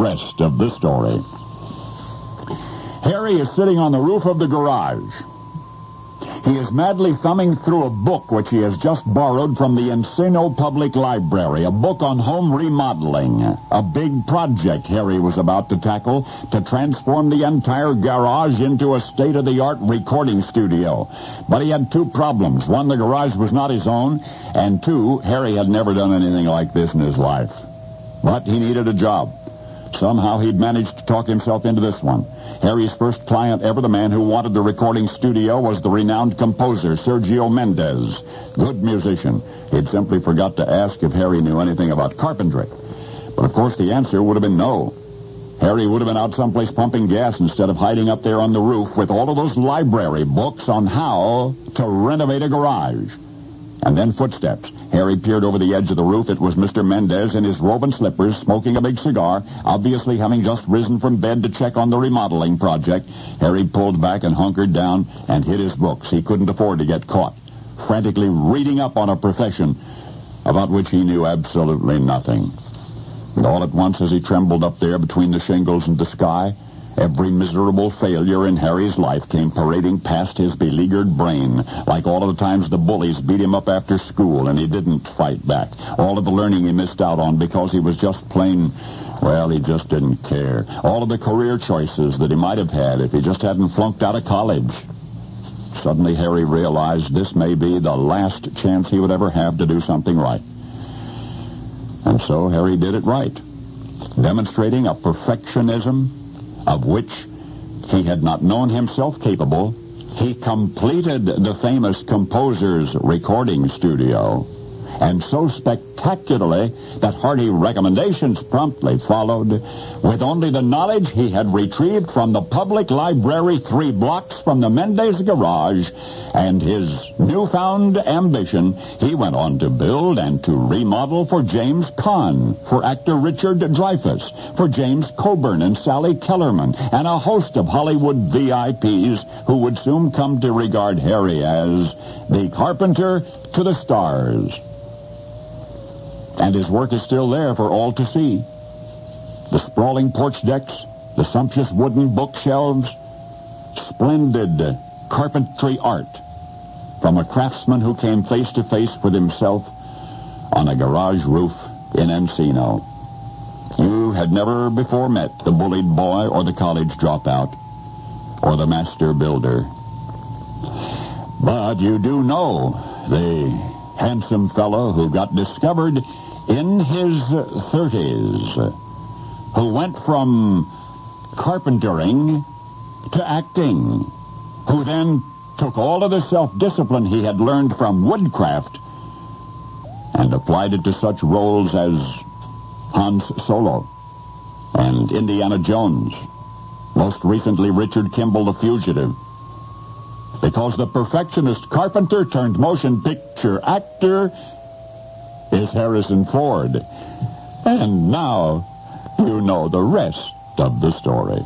rest of the story. Harry is sitting on the roof of the garage. He is madly thumbing through a book which he has just borrowed from the Encino Public Library, a book on home remodeling, a big project Harry was about to tackle to transform the entire garage into a state-of-the-art recording studio. But he had two problems. One, the garage was not his own, and two, Harry had never done anything like this in his life. But he needed a job. Somehow he'd managed to talk himself into this one. Harry's first client ever, the man who wanted the recording studio, was the renowned composer, Sergio Mendes. Good musician. He'd simply forgot to ask if Harry knew anything about carpentry. But, of course, the answer would have been no. Harry would have been out someplace pumping gas instead of hiding up there on the roof with all of those library books on how to renovate a garage. And then footsteps. Harry peered over the edge of the roof. It was Mr. Mendez in his robe and slippers, smoking a big cigar, obviously having just risen from bed to check on the remodeling project. Harry pulled back and hunkered down and hid his books. He couldn't afford to get caught, frantically reading up on a profession about which he knew absolutely nothing. And all at once, as he trembled up there between the shingles and the sky, every miserable failure in Harry's life came parading past his beleaguered brain, like all of the times the bullies beat him up after school and he didn't fight back, all of the learning he missed out on because he was just plain, well, he just didn't care, all of the career choices that he might have had if he just hadn't flunked out of college. Suddenly Harry realized this may be the last chance he would ever have to do something right. And so Harry did it right, demonstrating a perfectionism of which he had not known himself capable. He completed the famous composer's recording studio, and so spectacularly that hearty recommendations promptly followed, with only the knowledge he had retrieved from the public library 3 blocks from the Mendez garage and his newfound ambition. He went on to build and to remodel for James Caan, for actor Richard Dreyfuss, for James Coburn and Sally Kellerman, and a host of Hollywood VIPs who would soon come to regard Harry as the carpenter to the stars. And his work is still there for all to see. The sprawling porch decks, the sumptuous wooden bookshelves, splendid carpentry art from a craftsman who came face to face with himself on a garage roof in Encino. You had never before met the bullied boy or the college dropout or the master builder. But you do know the handsome fellow who got discovered in his 30s, who went from carpentering to acting, who then took all of the self-discipline he had learned from woodcraft and applied it to such roles as Hans Solo and Indiana Jones, most recently Richard Kimball, the Fugitive. Because the perfectionist carpenter turned motion picture actor is Harrison Ford. And now you know the rest of the story.